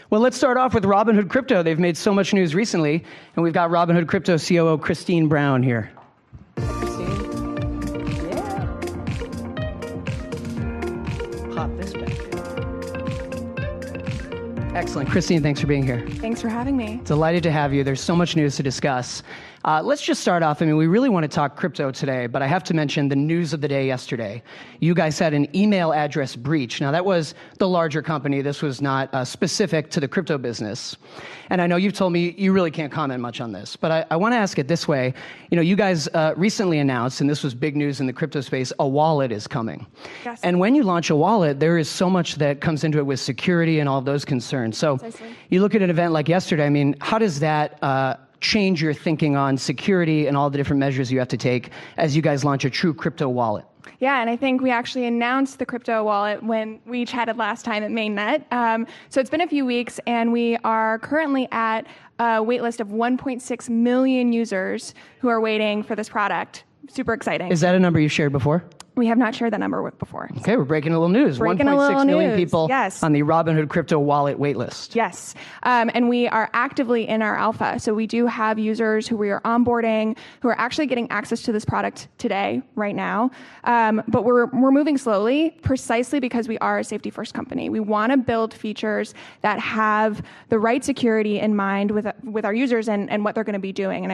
Well, let's start off with Robinhood Crypto. They've made so much news recently, and we've got Robinhood Crypto COO Christine Brown here. Christine? Yeah. Pop this back. Excellent. Christine, thanks for being here. Thanks for having me. Delighted to have you. There's so much news to discuss. Let's just start off. I mean, we really want to talk crypto today, but I have to mention the news of the day yesterday. You guys had an email address breach. Now, that was the larger company. This was not specific to the crypto business. And I know you've told me you really can't comment much on this, but I want to ask it this way. You know, you guys recently announced, and this was big news in the crypto space, a wallet is coming. Yes. And when you launch a wallet, there is so much that comes into it with security and all of those concerns. So you look at an event like yesterday, I mean, how does that change your thinking on security and all the different measures you have to take as you guys launch a true crypto wallet? Yeah, and I think we actually announced the crypto wallet when we chatted last time at Mainnet. So it's been a few weeks, and we are currently at a wait list of 1.6 million users who are waiting for this product. Super exciting. Is that a number you've shared before? We have not shared that number before. Okay, we're breaking a little news. 1.6 million people on the Robinhood crypto wallet waitlist. Yes, and we are actively in our alpha. So we do have users who we are onboarding, who are actually getting access to this product today, right now. But we're moving slowly, precisely because we are a safety-first company. We want to build features that have the right security in mind with our users and what they're going to be doing.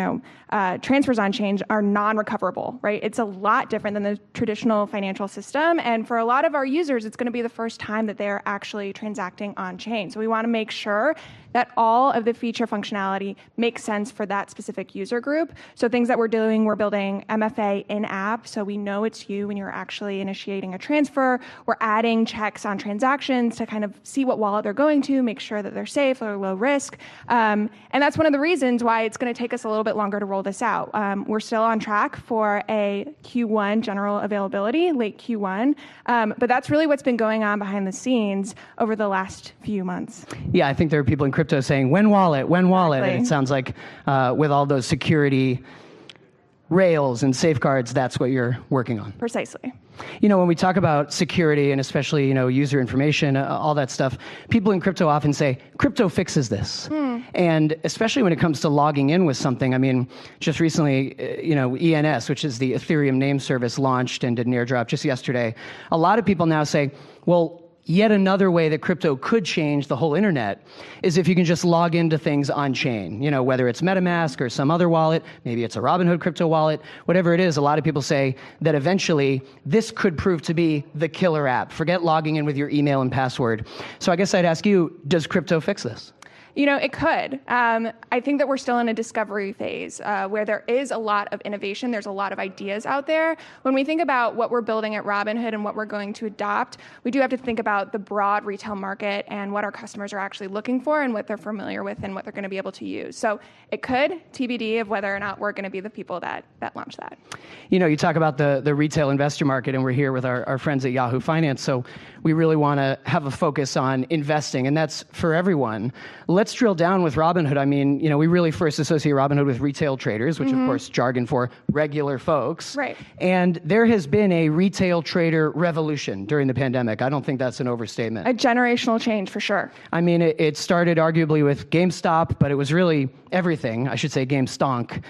And transfers on chain are non-recoverable, right? It's a lot different than the traditional financial system. And for a lot of our users, it's going to be the first time that they're actually transacting on chain. So we want to make sure that all of the feature functionality makes sense for that specific user group. So things that we're doing, we're building MFA in-app, so we know it's you when you're actually initiating a transfer. We're adding checks on transactions to kind of see what wallet they're going to, make sure that they're safe, they're low risk. And that's one of the reasons why it's going to take us a little bit longer to roll this out. We're still on track for a Q1 general availability, late Q1. But that's really what's been going on behind the scenes over the last few months. Yeah, I think there are people in crypto saying, when wallet? Exactly. And it sounds like with all those security rails and safeguards, that's what you're working on. Precisely. You know, when we talk about security and especially, user information, all that stuff, people in crypto often say, crypto fixes this. And especially when it comes to logging in with something, I mean, just recently, ENS, which is the Ethereum name service, launched and did an airdrop just yesterday. A lot of people now say, well, yet another way that crypto could change the whole internet is if you can just log into things on chain, whether it's MetaMask or some other wallet, maybe it's a Robinhood crypto wallet, whatever it is. A lot of people say that eventually this could prove to be the killer app. Forget logging in with your email and password. So I guess I'd ask you, does crypto fix this? It could. I think that we're still in a discovery phase where there is a lot of innovation. There's a lot of ideas out there. When we think about what we're building at Robinhood and what we're going to adopt, we do have to think about the broad retail market and what our customers are actually looking for and what they're familiar with and what they're going to be able to use. So it could, TBD, of whether or not we're going to be the people that launch that. You talk about the retail investor market, and we're here with our friends at Yahoo Finance. So we really want to have a focus on investing, and that's for everyone. Let's drill down with Robinhood. I mean, we really first associate Robinhood with retail traders, which of course jargon for regular folks. Right. And there has been a retail trader revolution during the pandemic. I don't think that's an overstatement. A generational change for sure. I mean, it started arguably with GameStop, but it was really everything. I should say GameStonk.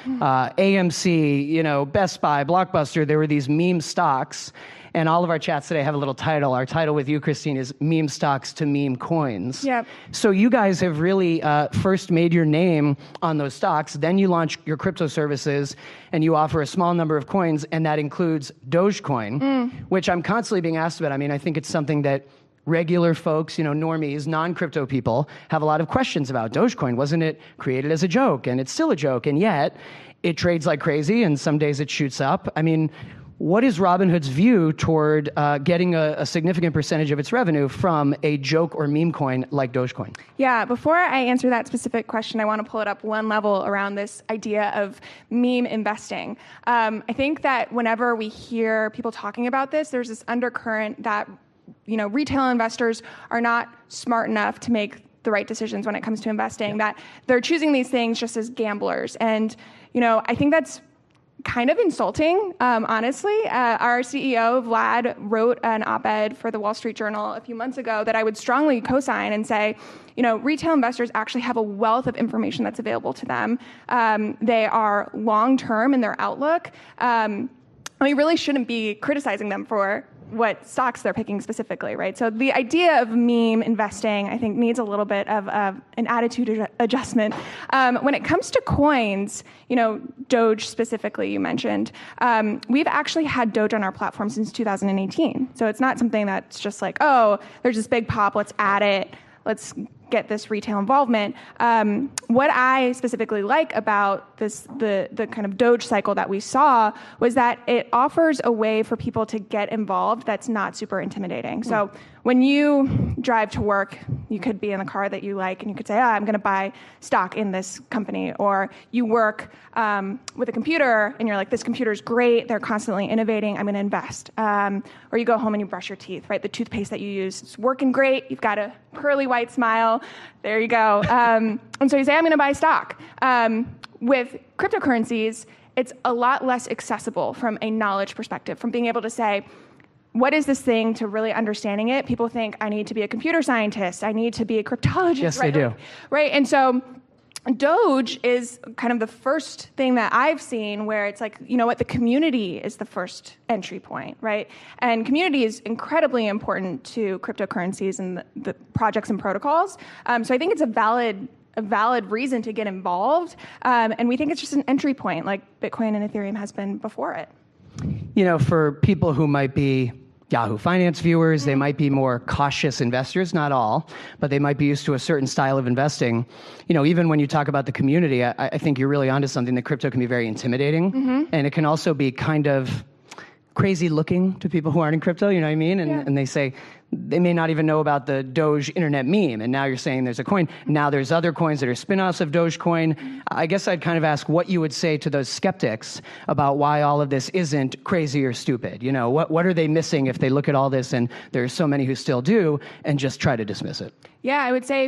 AMC, Best Buy, Blockbuster, there were these meme stocks. And all of our chats today have a little title. Our title with you, Christine, is Meme Stocks to Meme Coins. Yep. So you guys have really first made your name on those stocks. Then you launch your crypto services, and you offer a small number of coins, and that includes Dogecoin, which I'm constantly being asked about. I mean, I think it's something that regular folks, normies, non-crypto people, have a lot of questions about. Dogecoin, wasn't it created as a joke? And it's still a joke, and yet it trades like crazy, and some days it shoots up. I mean, what is Robinhood's view toward getting a significant percentage of its revenue from a joke or meme coin like Dogecoin? Yeah, before I answer that specific question, I want to pull it up one level around this idea of meme investing. I think that whenever we hear people talking about this, there's this undercurrent that retail investors are not smart enough to make the right decisions when it comes to investing, that they're choosing these things just as gamblers. And, I think that's kind of insulting, honestly. Our CEO, Vlad, wrote an op-ed for the Wall Street Journal a few months ago that I would strongly co-sign and say, retail investors actually have a wealth of information that's available to them. They are long-term in their outlook. We really shouldn't be criticizing them for what stocks they're picking specifically, right? So the idea of meme investing, I think, needs a little bit of an attitude adjustment. When it comes to coins, Doge specifically, you mentioned, we've actually had Doge on our platform since 2018. So it's not something that's just like, oh, there's this big pop, let's add it, let's get this retail involvement. What I specifically like about the kind of Doge cycle that we saw was that it offers a way for people to get involved that's not super intimidating. So when you drive to work, you could be in the car that you like, and you could say, I'm going to buy stock in this company. Or you work with a computer, and you're like, this computer's great, they're constantly innovating, I'm going to invest. Or you go home and you brush your teeth, right? The toothpaste that you use is working great, you've got a pearly white smile, there you go. And so you say, I'm going to buy stock. With cryptocurrencies, it's a lot less accessible from a knowledge perspective, from being able to say, what is this thing, to really understanding it. People think I need to be a computer scientist, I need to be a cryptologist. Yes, right? they do. Right, and so Doge is kind of the first thing that I've seen where it's like, the community is the first entry point, right? And community is incredibly important to cryptocurrencies and the projects and protocols. So I think it's a valid reason to get involved. And we think it's just an entry point, like Bitcoin and Ethereum has been before it. For people who might be Yahoo Finance viewers, they might be more cautious investors, not all, but they might be used to a certain style of investing. Even when you talk about the community, I think you're really onto something, that crypto can be very intimidating, and it can also be kind of crazy looking to people who aren't in crypto, you know what I mean? And they say, they may not even know about the Doge internet meme, and now you're saying there's a coin. Now there's other coins that are spin-offs of Dogecoin. I guess I'd kind of ask what you would say to those skeptics about why all of this isn't crazy or stupid. What are they missing if they look at all this, and there's so many who still do, and just try to dismiss it? Yeah, I would say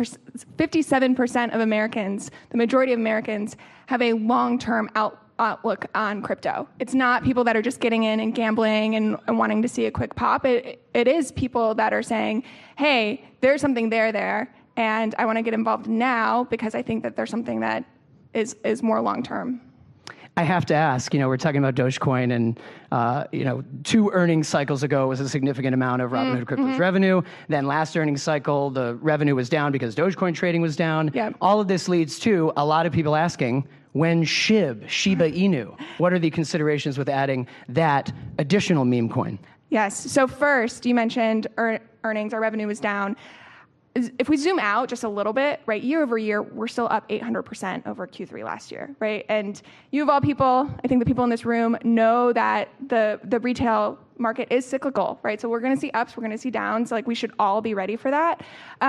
57% of Americans, the majority of Americans, have a long-term outlook on crypto. It's not people that are just getting in and gambling and wanting to see a quick pop. It is people that are saying, hey, there's something there, and I want to get involved now because I think that there's something that is more long-term. I have to ask, we're talking about Dogecoin, and 2 earnings cycles ago was a significant amount of Robinhood Crypto's revenue. Then last earnings cycle, the revenue was down because Dogecoin trading was down. Yep. All of this leads to a lot of people asking, when Shiba Inu, what are the considerations with adding that additional meme coin? Yes. So first, you mentioned earnings. Our revenue was down. If we zoom out just a little bit, right, year over year, we're still up 800% over Q3 last year, right? And you of all people, I think the people in this room know that the retail market is cyclical, right? So we're going to see ups, we're going to see downs. Like, we should all be ready for that.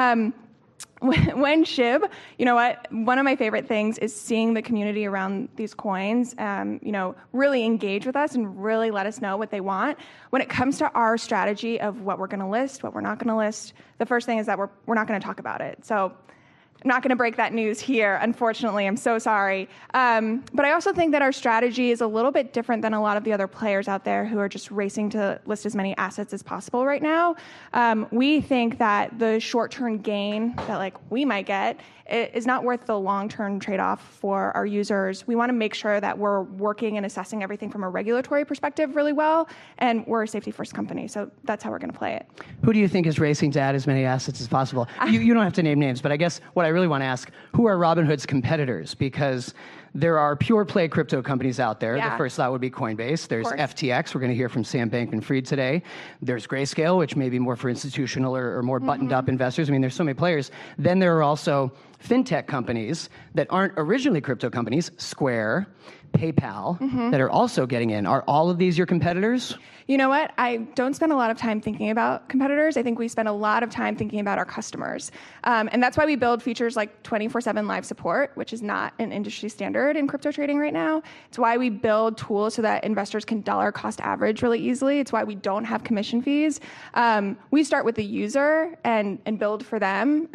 When SHIB, one of my favorite things is seeing the community around these coins, really engage with us and really let us know what they want. When it comes to our strategy of what we're going to list, what we're not going to list, the first thing is that we're not going to talk about it. So I'm not going to break that news here, unfortunately. I'm so sorry. But I also think that our strategy is a little bit different than a lot of the other players out there who are just racing to list as many assets as possible right now. We think that the short-term gain that we might get is not worth the long-term trade-off for our users. We want to make sure that we're working and assessing everything from a regulatory perspective really well, and we're a safety-first company, so that's how we're going to play it. Who do you think is racing to add as many assets as possible? You don't have to name names, but I guess what I really want to ask, who are Robinhood's competitors? Because there are pure play crypto companies out there. Yeah. The first thought would be Coinbase. There's FTX. We're going to hear from Sam Bankman-Fried today. There's Grayscale, which may be more for institutional or more buttoned up investors. I mean, there's so many players. Then there are also fintech companies that aren't originally crypto companies, Square, PayPal, that are also getting in. Are all of these your competitors? You know what? I don't spend a lot of time thinking about competitors. I think we spend a lot of time thinking about our customers. And that's why we build features like 24/7 live support, which is not an industry standard in crypto trading right now. It's why we build tools so that investors can dollar cost average really easily. It's why we don't have commission fees. We start with the user and build for them.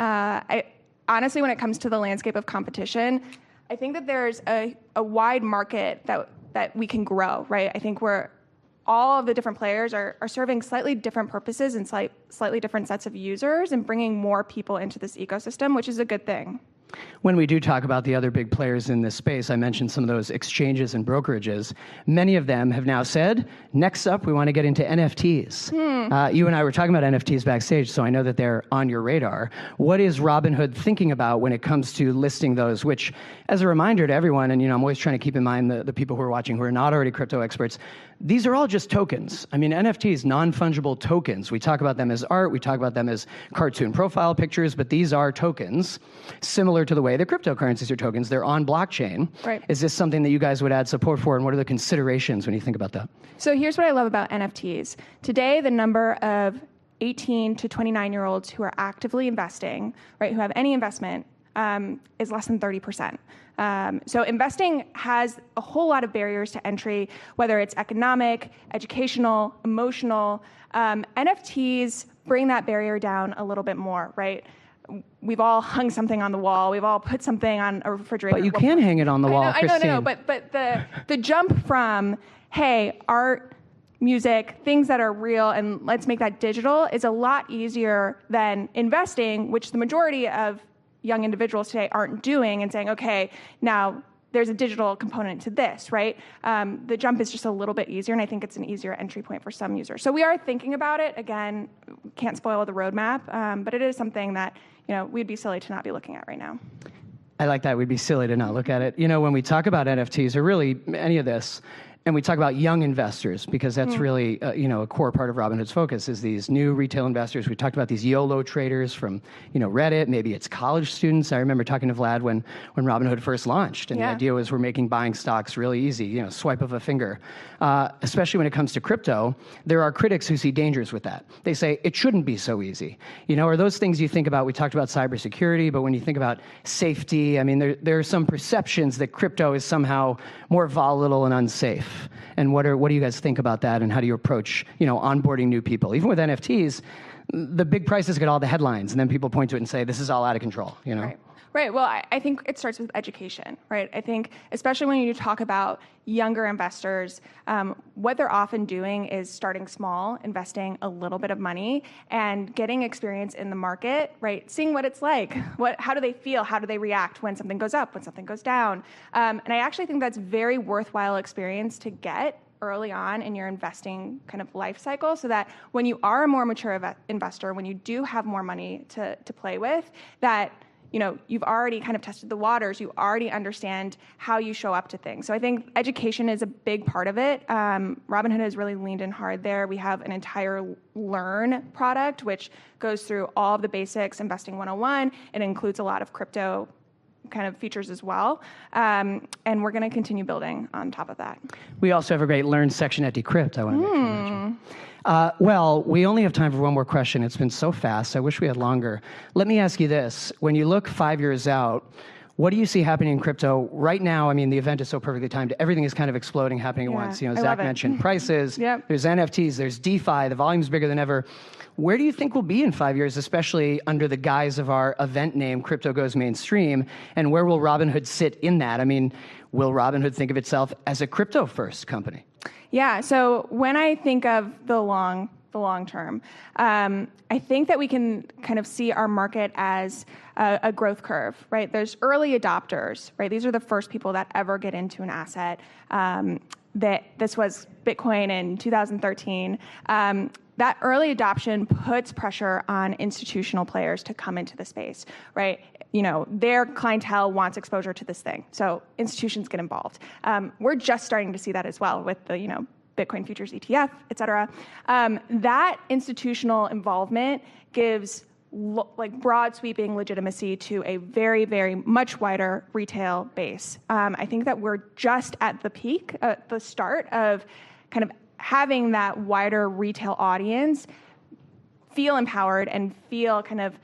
Honestly, when it comes to the landscape of competition, I think that there's a wide market that that we can grow, right? I think all of the different players are serving slightly different purposes and slightly different sets of users and bringing more people into this ecosystem, which is a good thing. When we do talk about the other big players in this space, I mentioned some of those exchanges and brokerages. Many of them have now said, next up, we want to get into NFTs. You and I were talking about NFTs backstage, so I know that they're on your radar. What is Robinhood thinking about when it comes to listing those, which, as a reminder to everyone, and I'm always trying to keep in mind the people who are watching who are not already crypto experts, these are all just tokens. I mean, NFTs, non-fungible tokens. We talk about them as art, we talk about them as cartoon profile pictures, but these are tokens, similar to the way the cryptocurrencies are tokens. They're on blockchain. Right. Is this something that you guys would add support for, and what are the considerations when you think about that? So here's what I love about NFTs. Today, the number of 18 to 29-year-olds who are actively investing, right, who have any investment, is less than 30%. So investing has a whole lot of barriers to entry, whether it's economic, educational, emotional. NFTs bring that barrier down a little bit more, right? We've all hung something on the wall. We've all put something on a refrigerator. But you can hang it on the wall, Christine. I know. But the jump from, hey, art, music, things that are real, and let's make that digital is a lot easier than investing, which the majority of young individuals today aren't doing, and saying, okay, now there's a digital component to this, right? The jump is just a little bit easier, and I think it's an easier entry point for some users. So we are thinking about it. Again, can't spoil the roadmap, but it is something that we'd be silly to not be looking at right now. I like that. We'd be silly to not look at it. When we talk about NFTs, or really any of this, and we talk about young investors, because that's really a core part of Robinhood's focus is these new retail investors. We talked about these YOLO traders from Reddit. Maybe it's college students. I remember talking to Vlad when Robinhood first launched, and the idea was we're making buying stocks really easy, swipe of a finger. Especially when it comes to crypto, there are critics who see dangers with that. They say it shouldn't be so easy. Are those things you think about? We talked about cybersecurity, but when you think about safety, I mean, there are some perceptions that crypto is somehow more volatile and unsafe. And what do you guys think about that, and how do you approach onboarding new people? Even with NFTs, the big prices get all the headlines, and then people point to it and say this is all out of control. Right. Well, I think it starts with education, right? I think especially when you talk about younger investors, what they're often doing is starting small, investing a little bit of money, and getting experience in the market, right? Seeing what it's like. How do they feel? How do they react when something goes up, when something goes down? And I actually think that's very worthwhile experience to get early on in your investing kind of life cycle, so that when you are a more mature investor, when you do have more money to play with, that you've already kind of tested the waters. You already understand how you show up to things. So I think education is a big part of it. Robinhood has really leaned in hard there. We have an entire Learn product, which goes through all of the basics, Investing 101. It includes a lot of crypto kind of features as well. And we're going to continue building on top of that. We also have a great Learn section at Decrypt, I want to make sure to mention. Well, we only have time for one more question. It's been so fast. I wish we had longer. Let me ask you this. When you look 5 years out, what do you see happening in crypto right now? I mean, the event is so perfectly timed. Everything is kind of exploding, happening at once. Zach mentioned prices. Yep. There's NFTs. There's DeFi. The volume's bigger than ever. Where do you think we'll be in 5 years, especially under the guise of our event name, Crypto Goes Mainstream? And where will Robinhood sit in that? I mean, will Robinhood think of itself as a crypto-first company? Yeah, so when I think of the long term, I think that we can kind of see our market as a growth curve, right? There's early adopters, right? These are the first people that ever get into an asset. That this was Bitcoin in 2013. That early adoption puts pressure on institutional players to come into the space, right? Their clientele wants exposure to this thing, so institutions get involved. We're just starting to see that as well with the, Bitcoin futures ETF, et cetera. That institutional involvement gives broad sweeping legitimacy to a very, very much wider retail base. I think that we're just at the peak, at the start of kind of having that wider retail audience feel empowered and feel kind of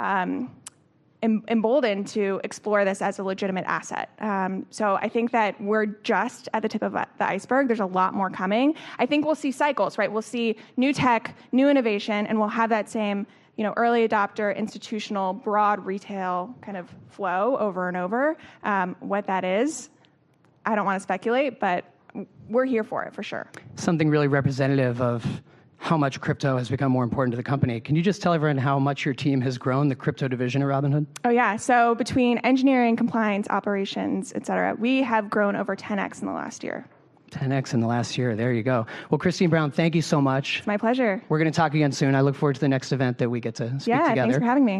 emboldened to explore this as a legitimate asset. So I think that we're just at the tip of the iceberg. There's a lot more coming. I think we'll see cycles, right? We'll see new tech, new innovation, and we'll have that same early adopter, institutional, broad retail kind of flow over and over. What that is, I don't want to speculate, but we're here for it for sure. Something really representative of how much crypto has become more important to the company. Can you just tell everyone how much your team has grown, the crypto division at Robinhood? Oh yeah, so between engineering, compliance, operations, et cetera, we have grown over 10x in the last year. 10x in the last year. There you go. Well, Christine Brown, thank you so much. It's my pleasure. We're going to talk again soon. I look forward to the next event that we get to speak together. Yeah, thanks for having me.